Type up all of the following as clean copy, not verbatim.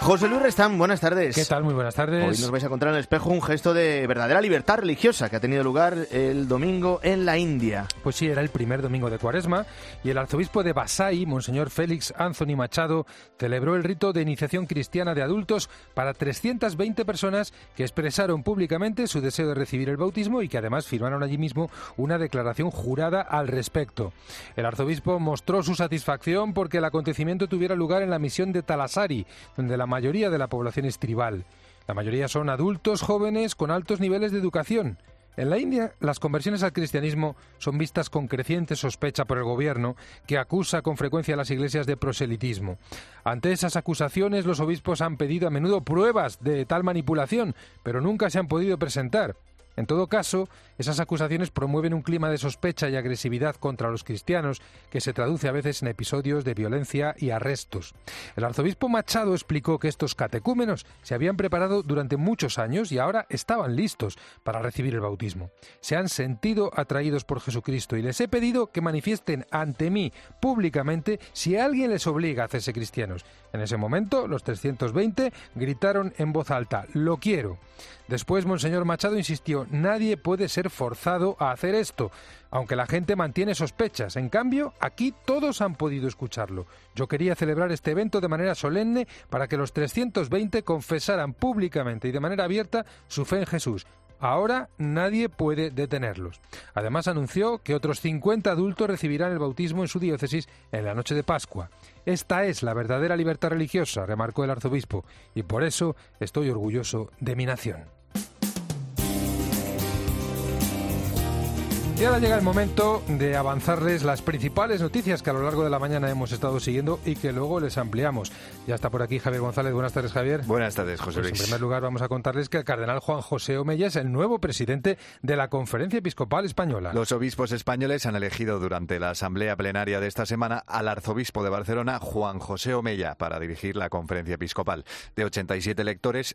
José Luis Restán, buenas tardes. ¿Qué tal? Muy buenas tardes. Hoy nos vais a encontrar en el espejo un gesto de verdadera libertad religiosa que ha tenido lugar el domingo en la India. Pues sí, era el primer domingo de Cuaresma y el arzobispo de Vasai, Monseñor Félix Anthony Machado, celebró el rito de iniciación cristiana de adultos para 320 personas que expresaron públicamente su deseo de recibir el bautismo y que además firmaron allí mismo una declaración jurada al respecto. El arzobispo mostró su satisfacción porque el acontecimiento tuviera lugar en la misión de Talasari, donde la mayoría de la población es tribal. La mayoría son adultos jóvenes con altos niveles de educación. En la India, las conversiones al cristianismo son vistas con creciente sospecha por el gobierno, que acusa con frecuencia a las iglesias de proselitismo. Ante esas acusaciones, los obispos han pedido a menudo pruebas de tal manipulación, pero nunca se han podido presentar. En todo caso, esas acusaciones promueven un clima de sospecha y agresividad contra los cristianos que se traduce a veces en episodios de violencia y arrestos. El arzobispo Machado explicó que estos catecúmenos se habían preparado durante muchos años y ahora estaban listos para recibir el bautismo. Se han sentido atraídos por Jesucristo y les he pedido que manifiesten ante mí públicamente si alguien les obliga a hacerse cristianos. En ese momento, los 320 gritaron en voz alta: «¡Lo quiero!». Después, Monseñor Machado insistió: «Nadie puede ser forzado a hacer esto, aunque la gente mantiene sospechas. En cambio, aquí todos han podido escucharlo. Yo quería celebrar este evento de manera solemne para que los 320 confesaran públicamente y de manera abierta su fe en Jesús. Ahora nadie puede detenerlos». Además anunció que otros 50 adultos recibirán el bautismo en su diócesis en la noche de Pascua. «Esta es la verdadera libertad religiosa», remarcó el arzobispo, «y por eso estoy orgulloso de mi nación». Y ahora llega el momento de avanzarles las principales noticias que a lo largo de la mañana hemos estado siguiendo y que luego les ampliamos. Ya está por aquí Javier González. Buenas tardes, Javier. Buenas tardes, José Luis. En primer lugar, vamos a contarles que el cardenal Juan José Omeya es el nuevo presidente de la Conferencia Episcopal Española. Los obispos españoles han elegido durante la asamblea plenaria de esta semana al arzobispo de Barcelona, Juan José Omeya, para dirigir la Conferencia Episcopal. De 87 electores,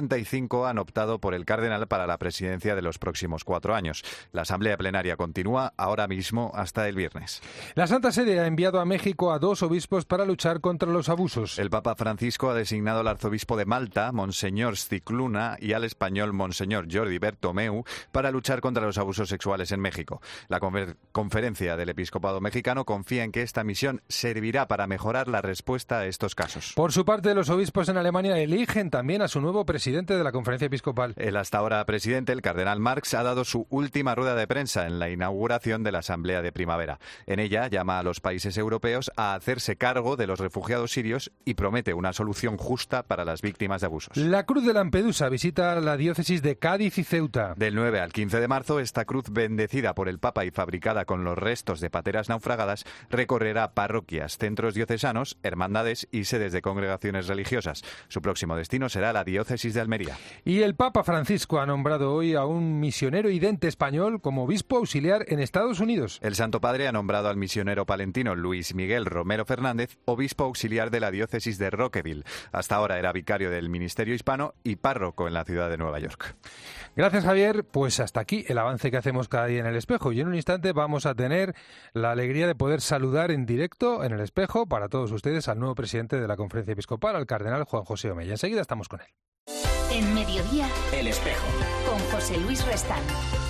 55 han optado por el cardenal para la presidencia de los próximos 4 años. La asamblea plenaria continúa ahora mismo hasta el viernes. La Santa Sede ha enviado a México a 2 obispos para luchar contra los abusos. El Papa Francisco ha designado al arzobispo de Malta, Monseñor Scicluna, y al español Monseñor Jordi Bertomeu para luchar contra los abusos sexuales en México. La Conferencia del Episcopado Mexicano confía en que esta misión servirá para mejorar la respuesta a estos casos. Por su parte, los obispos en Alemania eligen también a su nuevo presidente de la Conferencia Episcopal. El hasta ahora presidente, el cardenal Marx, ha dado su última rueda de prensa en la inauguración de la Asamblea de Primavera. En ella llama a los países europeos a hacerse cargo de los refugiados sirios y promete una solución justa para las víctimas de abusos. La Cruz de Lampedusa visita la diócesis de Cádiz y Ceuta. Del 9 al 15 de marzo, esta cruz, bendecida por el Papa y fabricada con los restos de pateras naufragadas, recorrerá parroquias, centros diocesanos, hermandades y sedes de congregaciones religiosas. Su próximo destino será la diócesis de Almería. Y el Papa Francisco ha nombrado hoy a un misionero idente español como obispo auxiliar en Estados Unidos. El Santo Padre ha nombrado al misionero palentino Luis Miguel Romero Fernández obispo auxiliar de la diócesis de Rockville. Hasta ahora era vicario del Ministerio Hispano y párroco en la ciudad de Nueva York. Gracias, Javier. Pues hasta aquí el avance que hacemos cada día en El Espejo. Y en un instante vamos a tener la alegría de poder saludar en directo en El Espejo para todos ustedes al nuevo presidente de la Conferencia Episcopal, al cardenal Juan José Omeya. Enseguida estamos con él. En Mediodía, El Espejo, con José Luis Restán.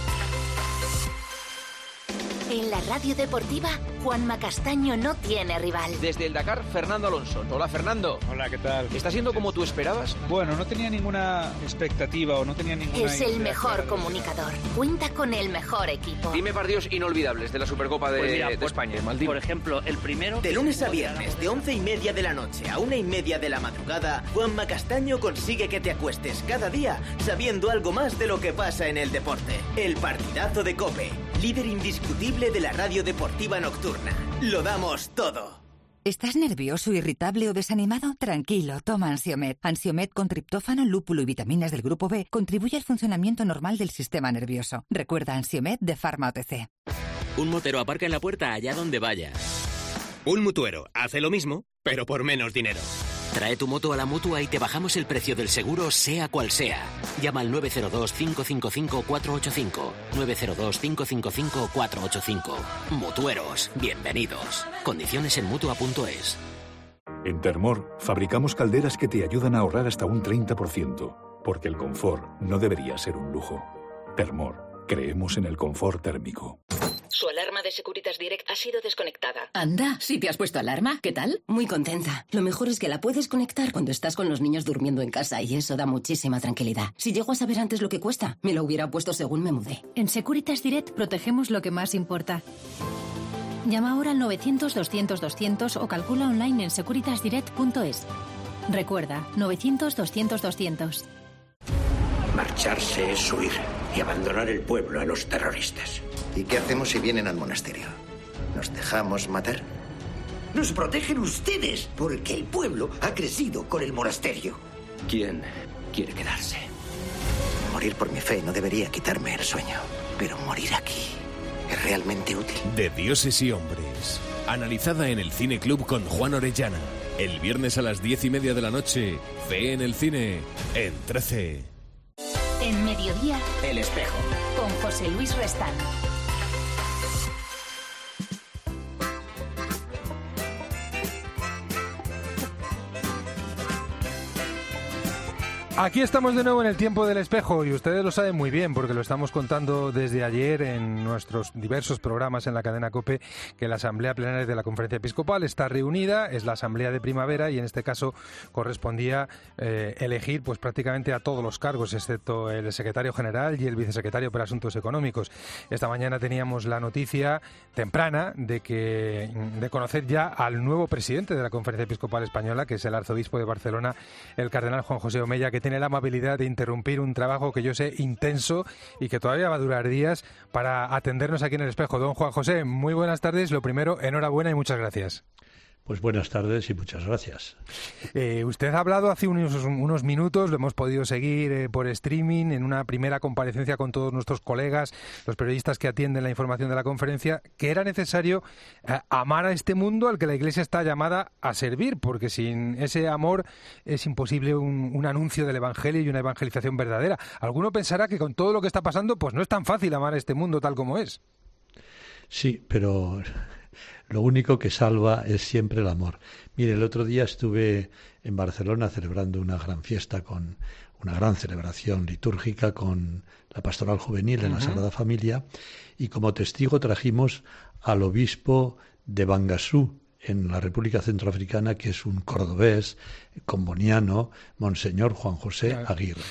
En la radio deportiva, Juanma Castaño no tiene rival. Desde el Dakar, Fernando Alonso. Hola, Fernando. Hola, ¿qué tal? ¿Está siendo como tú esperabas? Bueno, no tenía ninguna expectativa o no tenía ninguna... Es el mejor comunicador. Cuenta con el mejor equipo. Dime partidos inolvidables de la Supercopa de España. Por ejemplo, el primero... De lunes a viernes, de 11:30 de la noche a 1:30 de la madrugada, Juanma Castaño consigue que te acuestes cada día sabiendo algo más de lo que pasa en el deporte. El partidazo de COPE, líder indiscutible de la radio deportiva nocturna. Lo damos todo. ¿Estás nervioso, irritable o desanimado? Tranquilo, toma Ansiomed. Ansiomed con triptófano, lúpulo y vitaminas del grupo B contribuye al funcionamiento normal del sistema nervioso. Recuerda Ansiomed de Pharma OTC. Un motero aparca en la puerta allá donde vaya. Un mutuero hace lo mismo, pero por menos dinero. Trae tu moto a la Mutua y te bajamos el precio del seguro, sea cual sea. Llama al 902-555-485. 902-555-485. Mutueros, bienvenidos. Condiciones en Mutua.es. En Termor fabricamos calderas que te ayudan a ahorrar hasta un 30%, porque el confort no debería ser un lujo. Termor, creemos en el confort térmico. Su alarma de Securitas Direct ha sido desconectada. Anda, ¿sí te has puesto alarma? ¿Qué tal? Muy contenta. Lo mejor es que la puedes conectar cuando estás con los niños durmiendo en casa y eso da muchísima tranquilidad. Si llego a saber antes lo que cuesta, me lo hubiera puesto según me mudé. En Securitas Direct protegemos lo que más importa. Llama ahora al 900-200-200 o calcula online en securitasdirect.es. Recuerda, 900-200-200. Marcharse es huir y abandonar el pueblo a los terroristas. ¿Y qué hacemos si vienen al monasterio? ¿Nos dejamos matar? Nos protegen ustedes, porque el pueblo ha crecido con el monasterio. ¿Quién quiere quedarse? Morir por mi fe no debería quitarme el sueño, pero morir aquí es realmente útil. De Dioses y Hombres, analizada en el Cine Club con Juan Orellana. El viernes a las 10:30 de la noche, Fe en el Cine, en 13. En Mediodía, El Espejo, con José Luis Restán. Aquí estamos de nuevo en el tiempo del espejo y ustedes lo saben muy bien porque lo estamos contando desde ayer en nuestros diversos programas en la cadena COPE, que la Asamblea Plenaria de la Conferencia Episcopal está reunida, es la Asamblea de Primavera y en este caso correspondía elegir pues prácticamente a todos los cargos excepto el secretario general y el vicesecretario para Asuntos Económicos. Esta mañana teníamos la noticia temprana de conocer ya al nuevo presidente de la Conferencia Episcopal Española, que es el arzobispo de Barcelona, el cardenal Juan José Omeya, que tiene la amabilidad de interrumpir un trabajo que yo sé intenso y que todavía va a durar días para atendernos aquí en el espejo. Don Juan José, muy buenas tardes. Lo primero, enhorabuena y muchas gracias. Pues buenas tardes y muchas gracias. Usted ha hablado hace unos minutos, lo hemos podido seguir por streaming en una primera comparecencia con todos nuestros colegas, los periodistas que atienden la información de la conferencia, que era necesario amar a este mundo al que la Iglesia está llamada a servir, porque sin ese amor es imposible un anuncio del Evangelio y una evangelización verdadera. Alguno pensará que con todo lo que está pasando, pues no es tan fácil amar a este mundo tal como es. Sí, pero lo único que salva es siempre el amor. Mire, el otro día estuve en Barcelona celebrando una gran fiesta, con una gran celebración litúrgica con la Pastoral Juvenil en la Sagrada Familia, y como testigo trajimos al obispo de Bangasú, en la República Centroafricana, que es un cordobés, comboniano, Monseñor Juan José Aguirre.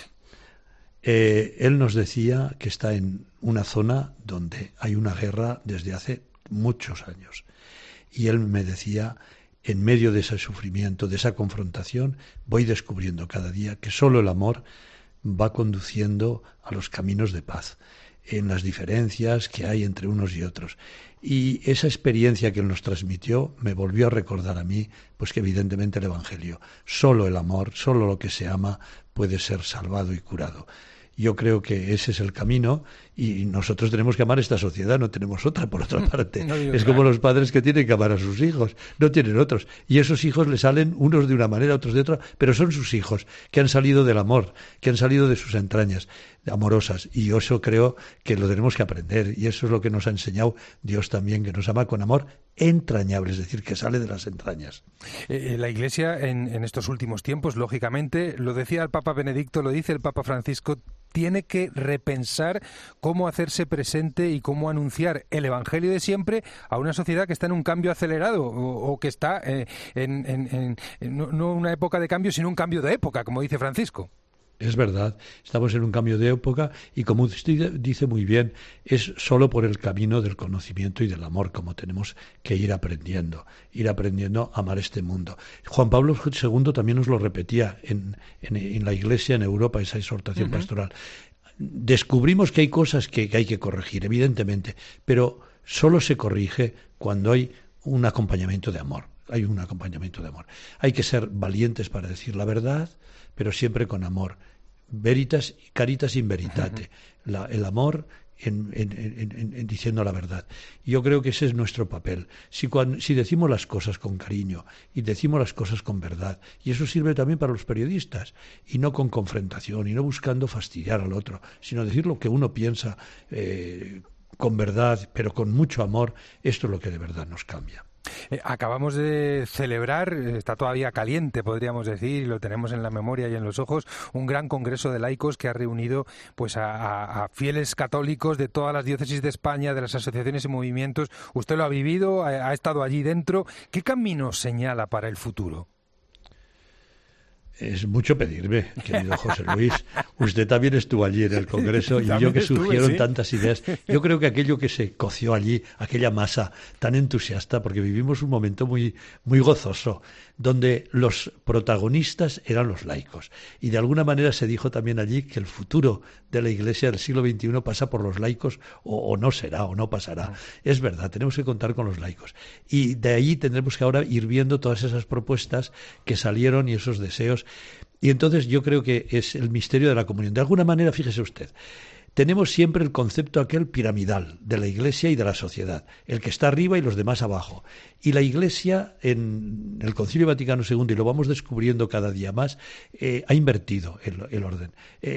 Él nos decía que está en una zona donde hay una guerra desde hace muchos años. Y él me decía, en medio de ese sufrimiento, de esa confrontación, voy descubriendo cada día que solo el amor va conduciendo a los caminos de paz, en las diferencias que hay entre unos y otros. Y esa experiencia que él nos transmitió me volvió a recordar a mí, pues que evidentemente el Evangelio, solo el amor, solo lo que se ama puede ser salvado y curado. Yo creo que ese es el camino y nosotros tenemos que amar esta sociedad, no tenemos otra, por otra parte. Es como los padres que tienen que amar a sus hijos, no tienen otros. Y esos hijos les salen unos de una manera, otros de otra, pero son sus hijos, que han salido del amor, que han salido de sus entrañas amorosas. Y yo eso creo que lo tenemos que aprender y eso es lo que nos ha enseñado Dios también, que nos ama con amor entrañable, es decir, que sale de las entrañas. La Iglesia en estos últimos tiempos, lógicamente, lo decía el Papa Benedicto, lo dice el Papa Francisco, tiene que repensar cómo hacerse presente y cómo anunciar el Evangelio de siempre a una sociedad que está en un cambio acelerado o que está no una época de cambio, sino un cambio de época, como dice Francisco. Es verdad, estamos en un cambio de época y como usted dice muy bien, es solo por el camino del conocimiento y del amor como tenemos que ir aprendiendo a amar este mundo. Juan Pablo II también nos lo repetía en la Iglesia en Europa, esa exhortación pastoral. Descubrimos que hay cosas que hay que corregir, evidentemente, pero solo se corrige cuando hay un acompañamiento de amor. Hay un acompañamiento de amor. Hay que ser valientes para decir la verdad, pero siempre con amor. Veritas, caritas in veritate. El amor en diciendo la verdad. Yo creo que ese es nuestro papel. Si decimos las cosas con cariño y decimos las cosas con verdad, y eso sirve también para los periodistas, y no con confrontación, y no buscando fastidiar al otro, sino decir lo que uno piensa con verdad, pero con mucho amor, esto es lo que de verdad nos cambia. Acabamos de celebrar, está todavía caliente, podríamos decir, y lo tenemos en la memoria y en los ojos, un gran congreso de laicos que ha reunido pues a fieles católicos de todas las diócesis de España, de las asociaciones y movimientos. Usted lo ha vivido, ha estado allí dentro. ¿Qué camino señala para el futuro? Es mucho pedirme, querido José Luis. Usted también estuvo allí en el Congreso y vio que surgieron tantas ideas. Yo creo que aquello que se coció allí, aquella masa tan entusiasta, porque vivimos un momento muy, muy gozoso, donde los protagonistas eran los laicos. Y de alguna manera se dijo también allí que el futuro de la Iglesia del siglo XXI pasa por los laicos, o no será, o no pasará. Es verdad, tenemos que contar con los laicos. Y de ahí tendremos que ahora ir viendo todas esas propuestas que salieron y esos deseos. Y entonces yo creo que es el misterio de la comunión. De alguna manera, fíjese usted, tenemos siempre el concepto aquel piramidal de la Iglesia y de la sociedad, el que está arriba y los demás abajo. Y la Iglesia, en el Concilio Vaticano II, y lo vamos descubriendo cada día más, ha invertido el orden.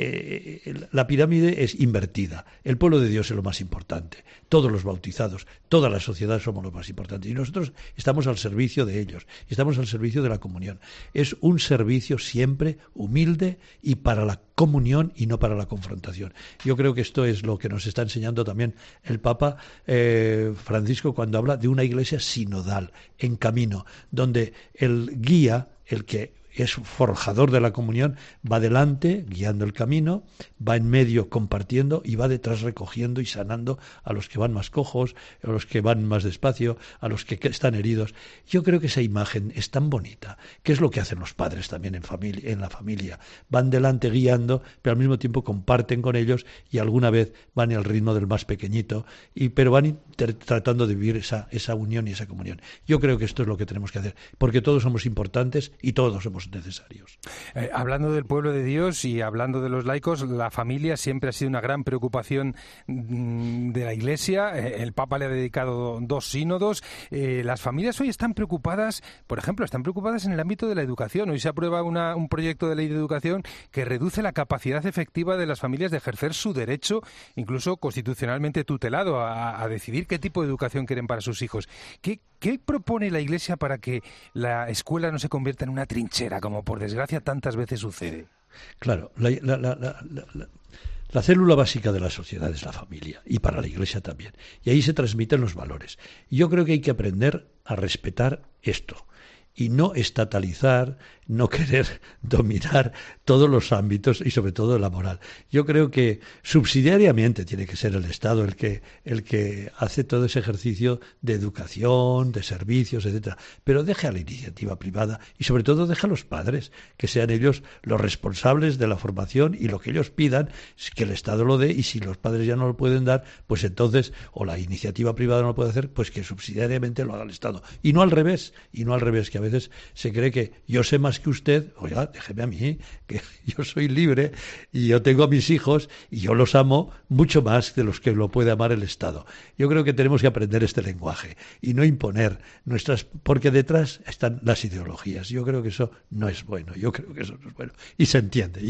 La pirámide es invertida. El pueblo de Dios es lo más importante. Todos los bautizados, toda la sociedad somos lo más importante. Y nosotros estamos al servicio de ellos, estamos al servicio de la comunión. Es un servicio siempre humilde y para la comunión y no para la confrontación. Yo creo que esto es lo que nos está enseñando también el Papa Francisco cuando habla de una Iglesia sinodal, en camino, donde el guía, el que es forjador de la comunión, va delante, guiando el camino, va en medio compartiendo y va detrás recogiendo y sanando a los que van más cojos, a los que van más despacio, a los que están heridos. Yo creo que esa imagen es tan bonita, que es lo que hacen los padres también en la familia. Van delante guiando, pero al mismo tiempo comparten con ellos y alguna vez van al ritmo del más pequeñito, pero van tratando de vivir esa unión y esa comunión. Yo creo que esto es lo que tenemos que hacer, porque todos somos importantes y todos somos necesarios. Hablando del pueblo de Dios y hablando de los laicos, la familia siempre ha sido una gran preocupación de la Iglesia. El Papa le ha dedicado 2 sínodos. Las familias hoy están preocupadas, por ejemplo, están preocupadas en el ámbito de la educación. Hoy se aprueba un proyecto de ley de educación que reduce la capacidad efectiva de las familias de ejercer su derecho, incluso constitucionalmente tutelado, a decidir qué tipo de educación quieren para sus hijos. ¿Qué propone la Iglesia para que la escuela no se convierta en una trinchera, como por desgracia tantas veces sucede? Claro, la célula básica de la sociedad es la familia, y para la Iglesia también. Y ahí se transmiten los valores. Y yo creo que hay que aprender a respetar esto y no estatalizar, no querer dominar todos los ámbitos y sobre todo la moral. Yo creo que subsidiariamente tiene que ser el Estado el que hace todo ese ejercicio de educación, de servicios, etcétera. Pero deje a la iniciativa privada y sobre todo deje a los padres, que sean ellos los responsables de la formación y lo que ellos pidan, que el Estado lo dé, y si los padres ya no lo pueden dar, pues entonces, o la iniciativa privada no lo puede hacer, pues que subsidiariamente lo haga el Estado. Y no al revés, que a veces se cree que yo sé más que usted. Oiga, déjeme a mí, que yo soy libre y yo tengo a mis hijos y yo los amo mucho más de los que lo puede amar el Estado. Yo creo que tenemos que aprender este lenguaje y no imponer porque detrás están las ideologías. Yo creo que eso no es bueno, y se entiende.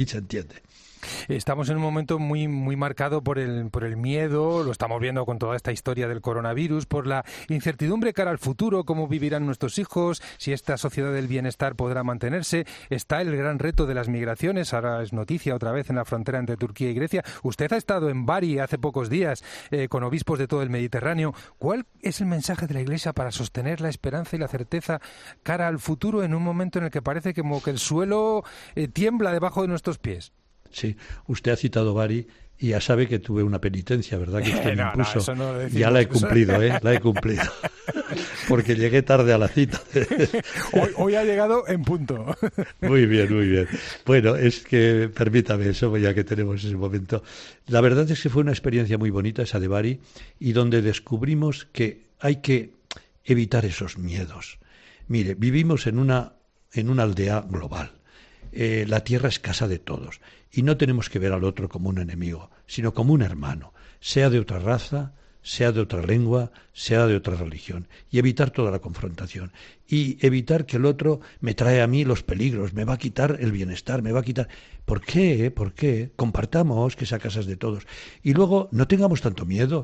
Estamos en un momento muy muy marcado por el miedo, lo estamos viendo con toda esta historia del coronavirus, por la incertidumbre cara al futuro, cómo vivirán nuestros hijos, si esta sociedad del bienestar podrá mantenerse. Está el gran reto de las migraciones, ahora es noticia otra vez en la frontera entre Turquía y Grecia. Usted ha estado en Bari hace pocos días con obispos de todo el Mediterráneo. ¿Cuál es el mensaje de la Iglesia para sostener la esperanza y la certeza cara al futuro en un momento en el que parece como que el suelo tiembla debajo de nuestros pies? Sí, usted ha citado Bari y ya sabe que tuve una penitencia, ¿verdad?, que usted me impuso. Eso no lo decimos. Ya la he cumplido, la he cumplido. Porque llegué tarde a la cita. Hoy ha llegado en punto. Muy bien. Bueno, es que, permítame eso, ya que tenemos ese momento. La verdad es que fue una experiencia muy bonita esa de Bari, y donde descubrimos que hay que evitar esos miedos. Mire, vivimos en una aldea global. La tierra es casa de todos y no tenemos que ver al otro como un enemigo, sino como un hermano, sea de otra raza, sea de otra lengua, sea de otra religión, y evitar toda la confrontación y evitar que el otro me trae a mí los peligros, me va a quitar el bienestar, me va a quitar... ¿Por qué? Compartamos, que esa casa es de todos. Y luego no tengamos tanto miedo.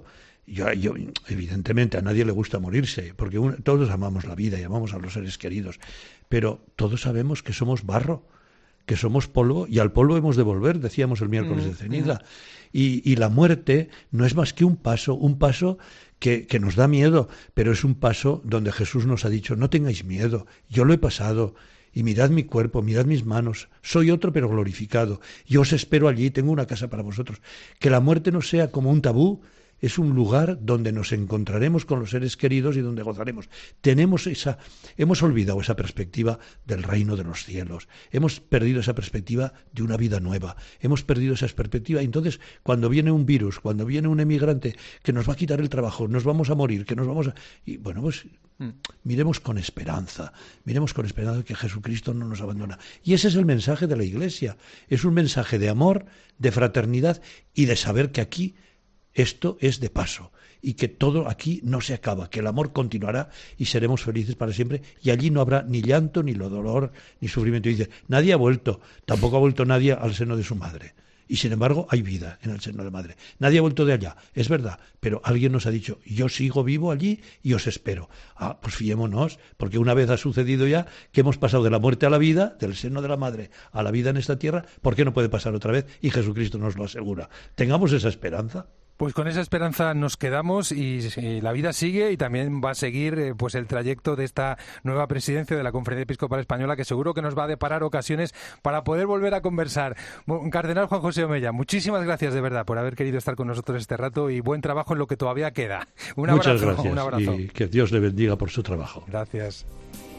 Yo, evidentemente, a nadie le gusta morirse, porque todos amamos la vida y amamos a los seres queridos, pero todos sabemos que somos barro, que somos polvo, y al polvo hemos de volver, decíamos el miércoles de ceniza. Y la muerte no es más que un paso que nos da miedo, pero es un paso donde Jesús nos ha dicho, no tengáis miedo, yo lo he pasado, y mirad mi cuerpo, mirad mis manos, soy otro pero glorificado, yo os espero allí, tengo una casa para vosotros. Que la muerte no sea como un tabú, es un lugar donde nos encontraremos con los seres queridos y donde gozaremos. Hemos olvidado esa perspectiva del reino de los cielos, hemos perdido esa perspectiva de una vida nueva, hemos perdido esa perspectiva. Entonces, cuando viene un virus, cuando viene un emigrante que nos va a quitar el trabajo, nos vamos a morir, y bueno, pues miremos con esperanza que Jesucristo no nos abandona. Y ese es el mensaje de la Iglesia, es un mensaje de amor, de fraternidad y de saber que aquí esto es de paso y que todo aquí no se acaba, que el amor continuará y seremos felices para siempre, y allí no habrá ni llanto, ni dolor, ni sufrimiento. Y dice, nadie ha vuelto, tampoco ha vuelto nadie al seno de su madre. Y sin embargo hay vida en el seno de la madre. Nadie ha vuelto de allá, es verdad, pero alguien nos ha dicho, yo sigo vivo allí y os espero. Pues fiémonos, porque una vez ha sucedido ya que hemos pasado de la muerte a la vida, del seno de la madre a la vida en esta tierra, ¿por qué no puede pasar otra vez? Y Jesucristo nos lo asegura. Tengamos esa esperanza. Pues con esa esperanza nos quedamos y la vida sigue, y también va a seguir pues el trayecto de esta nueva presidencia de la Conferencia Episcopal Española, que seguro que nos va a deparar ocasiones para poder volver a conversar. Cardenal Juan José Omella, muchísimas gracias de verdad por haber querido estar con nosotros este rato, y buen trabajo en lo que todavía queda. Un abrazo. Muchas gracias, un abrazo. Y que Dios le bendiga por su trabajo. Gracias.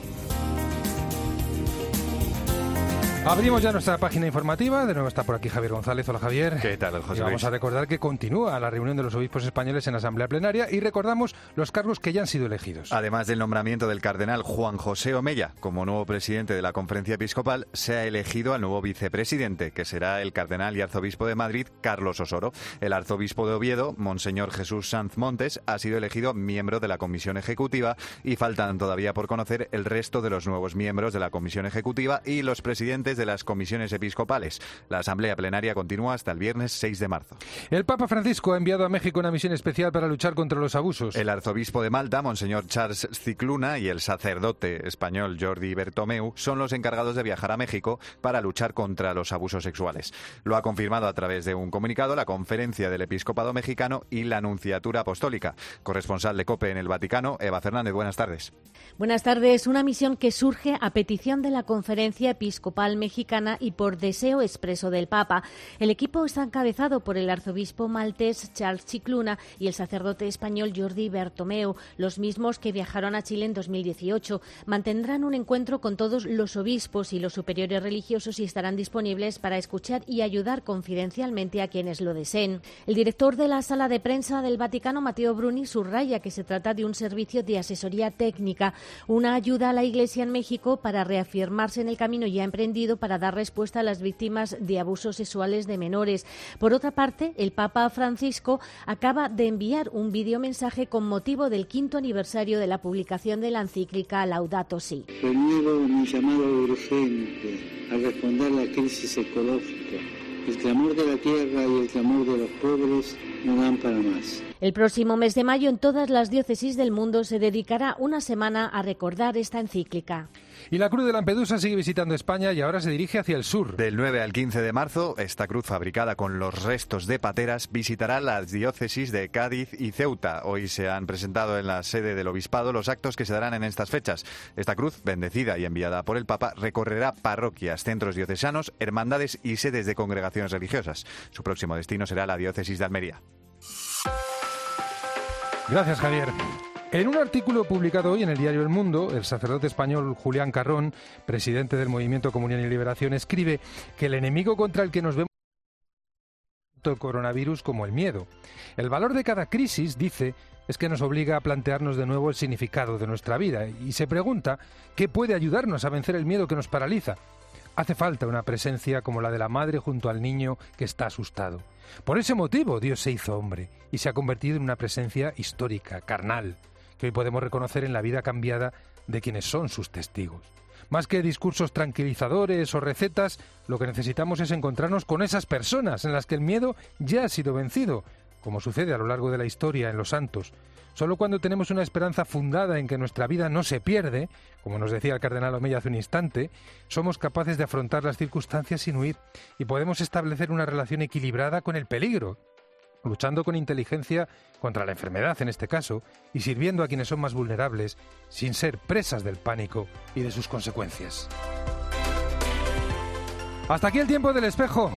Abrimos ya nuestra página informativa. De nuevo está por aquí Javier González. Hola, Javier. ¿Qué tal, José Luis? Y vamos a recordar que continúa la reunión de los obispos españoles en asamblea plenaria, y recordamos los cargos que ya han sido elegidos. Además del nombramiento del cardenal Juan José Omella como nuevo presidente de la Conferencia Episcopal, se ha elegido al nuevo vicepresidente, que será el cardenal y arzobispo de Madrid, Carlos Osoro. El arzobispo de Oviedo, Monseñor Jesús Sanz Montes, ha sido elegido miembro de la Comisión Ejecutiva, y faltan todavía por conocer el resto de los nuevos miembros de la Comisión Ejecutiva y los presidentes de las comisiones episcopales. La asamblea plenaria continúa hasta el viernes 6 de marzo. El Papa Francisco ha enviado a México una misión especial para luchar contra los abusos. El arzobispo de Malta, Monseñor Charles Cicluna, y el sacerdote español Jordi Bertomeu son los encargados de viajar a México para luchar contra los abusos sexuales. Lo ha confirmado a través de un comunicado la Conferencia del Episcopado Mexicano y la Nunciatura Apostólica. Corresponsal de COPE en el Vaticano, Eva Fernández, buenas tardes. Buenas tardes. Una misión que surge a petición de la Conferencia Episcopal Mexicana y por deseo expreso del Papa. El equipo está encabezado por el arzobispo maltés Charles Cicluna y el sacerdote español Jordi Bertomeu, los mismos que viajaron a Chile en 2018. Mantendrán un encuentro con todos los obispos y los superiores religiosos y estarán disponibles para escuchar y ayudar confidencialmente a quienes lo deseen. El director de la sala de prensa del Vaticano, Matteo Bruni, subraya que se trata de un servicio de asesoría técnica, una ayuda a la Iglesia en México para reafirmarse en el camino ya emprendido para dar respuesta a las víctimas de abusos sexuales de menores. Por otra parte, el Papa Francisco acaba de enviar un videomensaje con motivo del 5º aniversario de la publicación de la encíclica Laudato Si. Renuevo mi llamado urgente a responder a la crisis ecológica. El clamor de la tierra y el clamor de los pobres no dan para más. El próximo mes de mayo en todas las diócesis del mundo se dedicará una semana a recordar esta encíclica. Y la Cruz de Lampedusa sigue visitando España y ahora se dirige hacia el sur. Del 9 al 15 de marzo, esta cruz fabricada con los restos de pateras visitará las diócesis de Cádiz y Ceuta. Hoy se han presentado en la sede del obispado los actos que se darán en estas fechas. Esta cruz, bendecida y enviada por el Papa, recorrerá parroquias, centros diocesanos, hermandades y sedes de congregaciones religiosas. Su próximo destino será la diócesis de Almería. Gracias, Javier. En un artículo publicado hoy en el diario El Mundo, el sacerdote español Julián Carrón, presidente del Movimiento Comunión y Liberación, escribe que el enemigo contra el que nos vemos tanto el coronavirus como el miedo. El valor de cada crisis, dice, es que nos obliga a plantearnos de nuevo el significado de nuestra vida y se pregunta qué puede ayudarnos a vencer el miedo que nos paraliza. Hace falta una presencia como la de la madre junto al niño que está asustado. Por ese motivo Dios se hizo hombre y se ha convertido en una presencia histórica, carnal, que hoy podemos reconocer en la vida cambiada de quienes son sus testigos. Más que discursos tranquilizadores o recetas, lo que necesitamos es encontrarnos con esas personas en las que el miedo ya ha sido vencido, como sucede a lo largo de la historia en los santos. Solo cuando tenemos una esperanza fundada en que nuestra vida no se pierde, como nos decía el cardenal Omeya hace un instante, somos capaces de afrontar las circunstancias sin huir y podemos establecer una relación equilibrada con el peligro, luchando con inteligencia contra la enfermedad en este caso y sirviendo a quienes son más vulnerables sin ser presas del pánico y de sus consecuencias. Hasta aquí el tiempo del espejo.